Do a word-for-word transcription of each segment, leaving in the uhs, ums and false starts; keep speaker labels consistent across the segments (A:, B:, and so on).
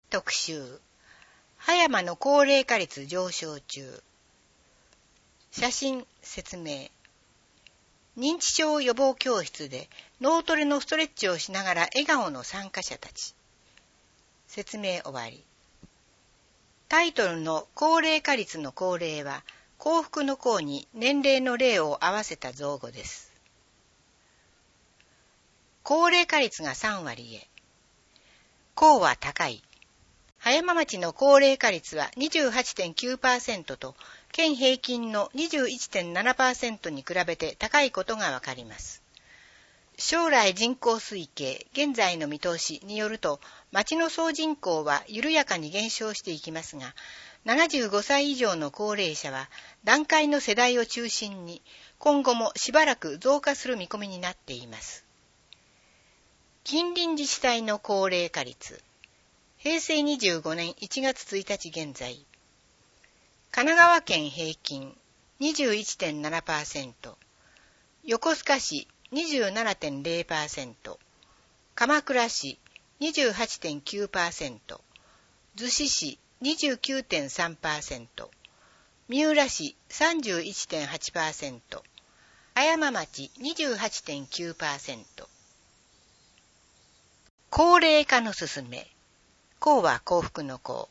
A: 特集。葉山の高齢化率上昇中。写真説明。認知症予防教室で脳トレのストレッチをしながら笑顔の参加者たち。説明終わり。タイトルの高齢化率の高齢は幸福の幸に年齢の齢を合わせた造語です。高齢化率がさんわりへ。幸は高い。葉山町の高齢化率は にじゅうはちてんきゅうパーセント と県平均の にじゅういってんななパーセント に比べて高いことがわかります。将来人口推計、現在の見通しによると、町の総人口は緩やかに減少していきますが、ななじゅうごさい以上の高齢者は団塊の世代を中心に今後もしばらく増加する見込みになっています。近隣自治体の高齢化率。へいせいにじゅうごねんいちがつついたち現在。神奈川県平均 にじゅういってんななパーセント、横須賀市 にじゅうななてんゼロパーセント、鎌倉市 にじゅうはちてんきゅうパーセント、逗子市 にじゅうきゅうてんさんパーセント、三浦市 さんじゅういってんはちパーセント、葉山町 にじゅうはちてんきゅうパーセント。高齢化の進め。幸は幸福の幸。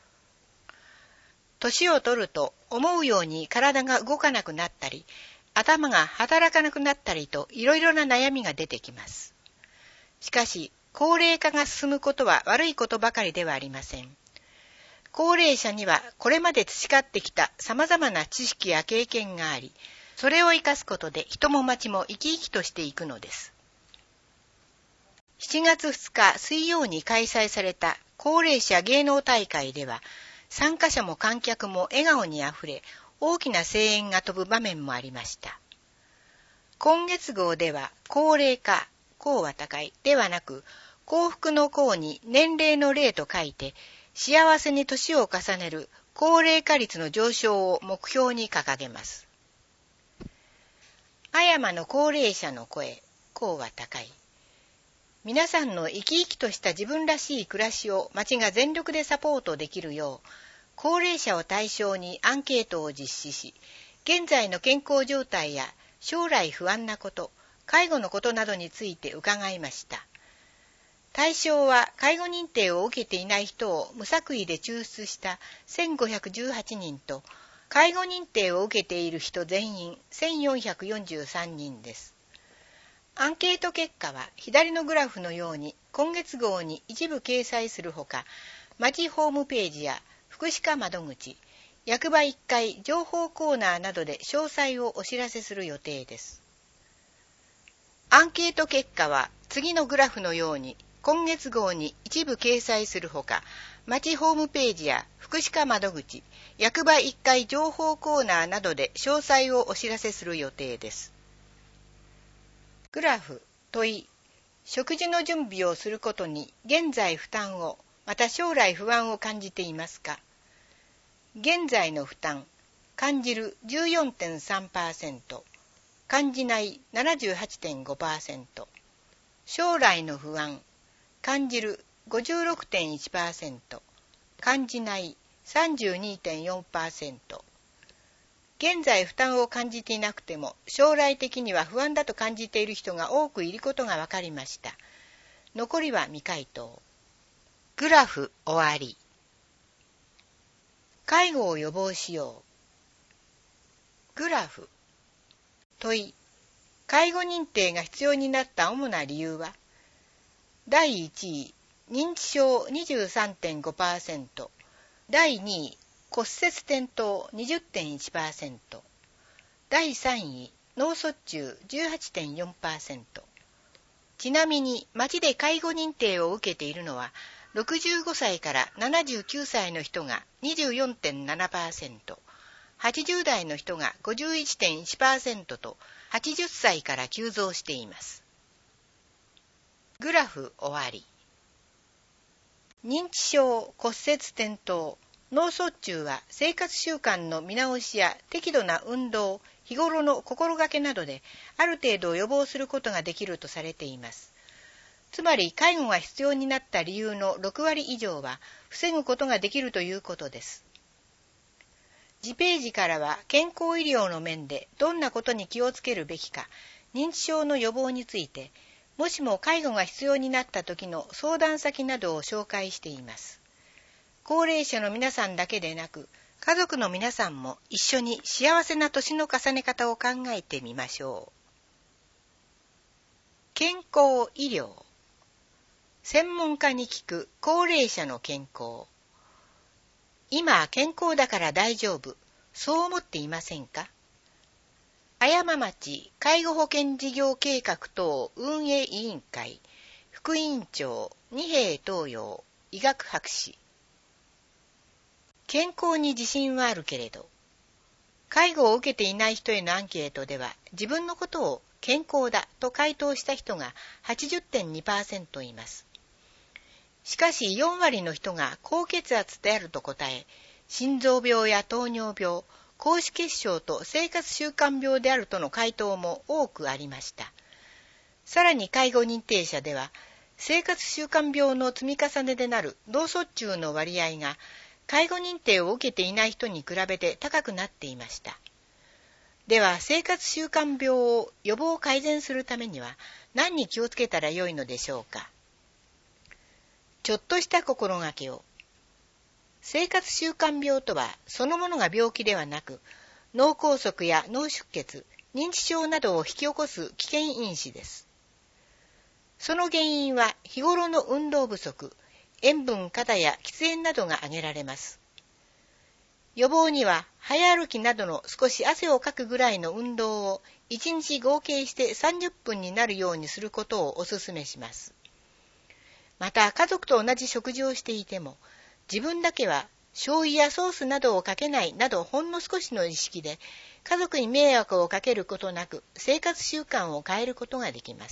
A: 年を取ると思うように体が動かなくなったり、頭が働かなくなったりといろいろな悩みが出てきます。しかし、高齢化が進むことは悪いことばかりではありません。高齢者にはこれまで培ってきた様々な知識や経験があり、それを生かすことで人も町も生き生きとしていくのです。しちがつふつか水曜に開催された高齢者芸能大会では、参加者も観客も笑顔にあふれ、大きな声援が飛ぶ場面もありました。今月号では、高齢化、幸は高いではなく、幸福の幸に年齢の齢と書いて、幸せに年を重ねる高齢化率の上昇を目標に掲げます。葉山の高齢者の声、幸は高い。皆さんの生き生きとした自分らしい暮らしを町が全力でサポートできるよう、高齢者を対象にアンケートを実施し、現在の健康状態や将来不安なこと、介護のことなどについて伺いました。対象は介護認定を受けていない人を無作為で抽出したせんごひゃくじゅうはちにんと、介護認定を受けている人全員せんよんひゃくよんじゅうさんにんです。アンケート結果は左のグラフのように今月号に一部掲載するほか、町ホームページや福祉課窓口、役場いっかい情報コーナーなどで詳細をお知らせする予定です。アンケート結果は次のグラフのように今月号に一部掲載するほか、町ホームページや福祉課窓口、役場いっかい情報コーナーなどで詳細をお知らせする予定です。グラフ、問い、食事の準備をすることに現在負担を、また将来不安を感じていますか？現在の負担、感じる じゅうよんてんさんパーセント、感じない ななじゅうはちてんごパーセント、将来の不安、感じる ごじゅうろくてんいちパーセント、感じない さんじゅうにてんよんパーセント、現在負担を感じていなくても将来的には不安だと感じている人が多くいることが分かりました。残りは未回答。グラフ終わり。介護を予防しよう。グラフ。問い。介護認定が必要になった主な理由は？だいいちい、認知症 にじゅうさんてんごパーセント。だいにい、骨折転倒 にじゅってんいちパーセント。だいさんい、脳卒中 じゅうはちてんよんパーセント。ちなみに町で介護認定を受けているのはろくじゅうごさいからななじゅうきゅうさいの人が にじゅうよんてんななパーセント、はちじゅうだいの人が ごじゅういってんいちパーセント とはちじゅっさいから急増しています。グラフ終わり。認知症、骨折転倒、脳卒中は生活習慣の見直しや適度な運動、日頃の心がけなどである程度予防することができるとされています。 つまり介護が必要になった理由のろくわり以上は防ぐことができるということです。次ページからは健康医療の面でどんなことに気をつけるべきか、認知症の予防について、もしも介護が必要になった時の相談先などを紹介しています。高齢者の皆さんだけでなく、家族の皆さんも一緒に幸せな年の重ね方を考えてみましょう。健康医療。専門家に聞く高齢者の健康。今健康だから大丈夫、そう思っていませんか？葉山町介護保険事業計画等運営委員会副委員長二瓶東洋医学博士。健康に自信はあるけれど、介護を受けていない人へのアンケートでは自分のことを健康だと回答した人が はちじゅってんにパーセント います。しかしよんわりの人が高血圧であると答え、心臓病や糖尿病、高脂血症と生活習慣病であるとの回答も多くありました。さらに介護認定者では、生活習慣病の積み重ねでなる脳卒中の割合が介護認定を受けていない人に比べて高くなっていました。では、生活習慣病を予防改善するためには何に気をつけたらよいのでしょうか。ちょっとした心がけを。生活習慣病とはそのものが病気ではなく、脳梗塞や脳出血、認知症などを引き起こす危険因子です。その原因は日頃の運動不足、塩分過多や喫煙などが挙げられます。予防には早歩きなどの少し汗をかくぐらいの運動をいちにち合計してさんじゅっぷんになるようにすることをお勧めします。また家族と同じ食事をしていても、自分だけは醤油やソースなどをかけないなどほんの少しの意識で家族に迷惑をかけることなく生活習慣を変えることができます。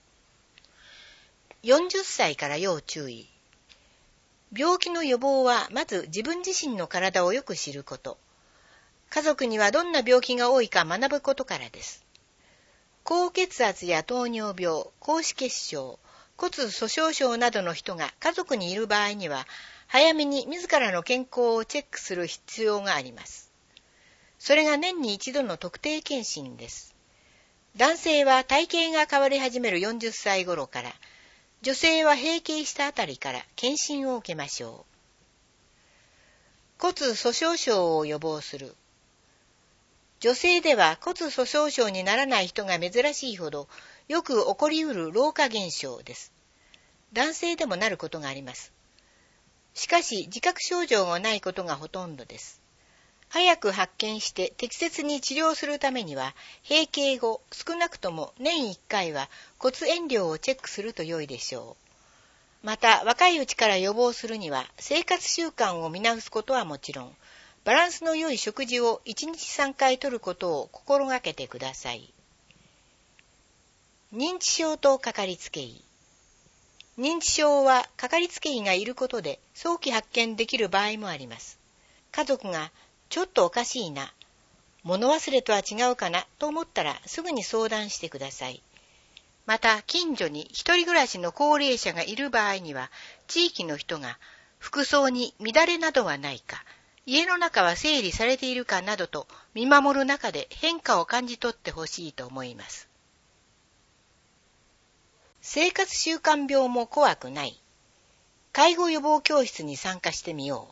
A: よんじゅっさいから要注意。病気の予防はまず自分自身の体をよく知ること。家族にはどんな病気が多いか学ぶことからです。高血圧や糖尿病、高脂血症、骨粗鬆症などの人が家族にいる場合には、早めに自らの健康をチェックする必要があります。それが年に一度の特定健診です。男性は体型が変わり始めるよんじゅっさい頃から、女性は閉経したあたりから検診を受けましょう。骨粗鬆症を予防する。女性では骨粗鬆症にならない人が珍しいほどよく起こりうる老化現象です。男性でもなることがあります。しかし自覚症状がないことがほとんどです。早く発見して適切に治療するためには、閉経後少なくとも年いっかいは骨塩量をチェックすると良いでしょう。また若いうちから予防するには、生活習慣を見直すことはもちろん、バランスの良い食事をいちにちさんかいとることを心がけてください。認知症とかかりつけ医。認知症はかかりつけ医がいることで早期発見できる場合もあります。家族がちょっとおかしいな、物忘れとは違うかなと思ったらすぐに相談してください。また近所に一人暮らしの高齢者がいる場合には、地域の人が服装に乱れなどはないか、家の中は整理されているかなどと見守る中で変化を感じ取ってほしいと思います。生活習慣病も怖くない。介護予防教室に参加してみよう。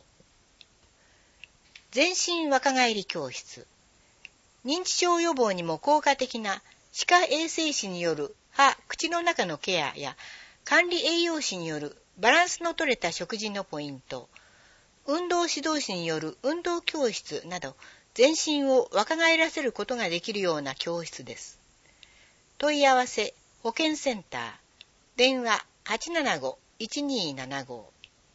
A: 全身若返り教室。認知症予防にも効果的な歯科衛生士による歯・口の中のケアや管理栄養士によるバランスの取れた食事のポイント、運動指導士による運動教室など、全身を若返らせることができるような教室です。問い合わせ保健センター、電話 はちななご いちにーななご。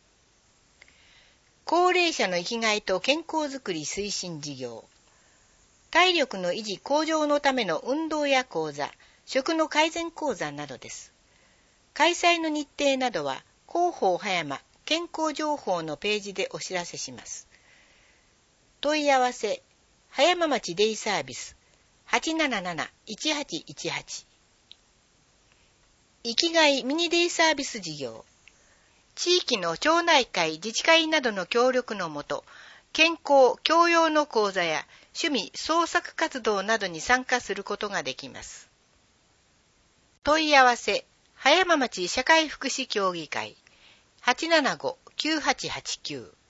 A: 高齢者の生きがいと健康づくり推進事業。体力の維持向上のための運動や講座、食の改善講座などです。開催の日程などは広報葉山健康情報のページでお知らせします。問い合わせ葉山町デイサービス はちななな いちはちいちはち。 生きがいミニデイサービス事業。地域の町内会、自治会などの協力のもと、健康・教養の講座や趣味・創作活動などに参加することができます。問い合わせ、葉山町社会福祉協議会 はちななご きゅうはちはちきゅう。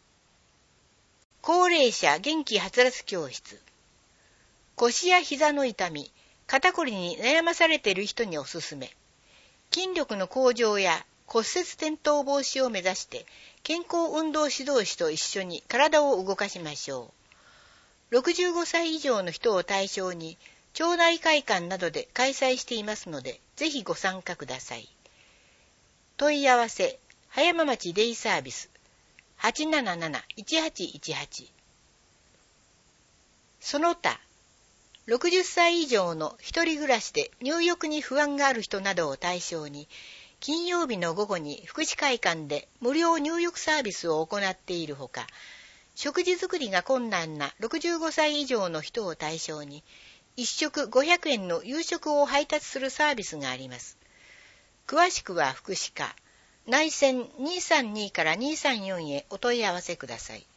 A: 高齢者元気はつらつ教室。腰や膝の痛み、肩こりに悩まされている人におすすめ。筋力の向上や骨折転倒防止を目指して健康運動指導士と一緒に体を動かしましょう。ろくじゅうごさい以上の人を対象に町内会館などで開催していますので、ぜひご参加ください。問い合わせ、葉山町デイサービス はちなななな いちはちいちはち。その他、ろくじゅっさい以上の一人暮らしで入浴に不安がある人などを対象に、金曜日の午後に福祉会館で無料入浴サービスを行っているほか、食事作りが困難なろくじゅうごさい以上の人を対象に、一食ごひゃくえんの夕食を配達するサービスがあります。詳しくは福祉課、内線にーさんにからにーさんよんへお問い合わせください。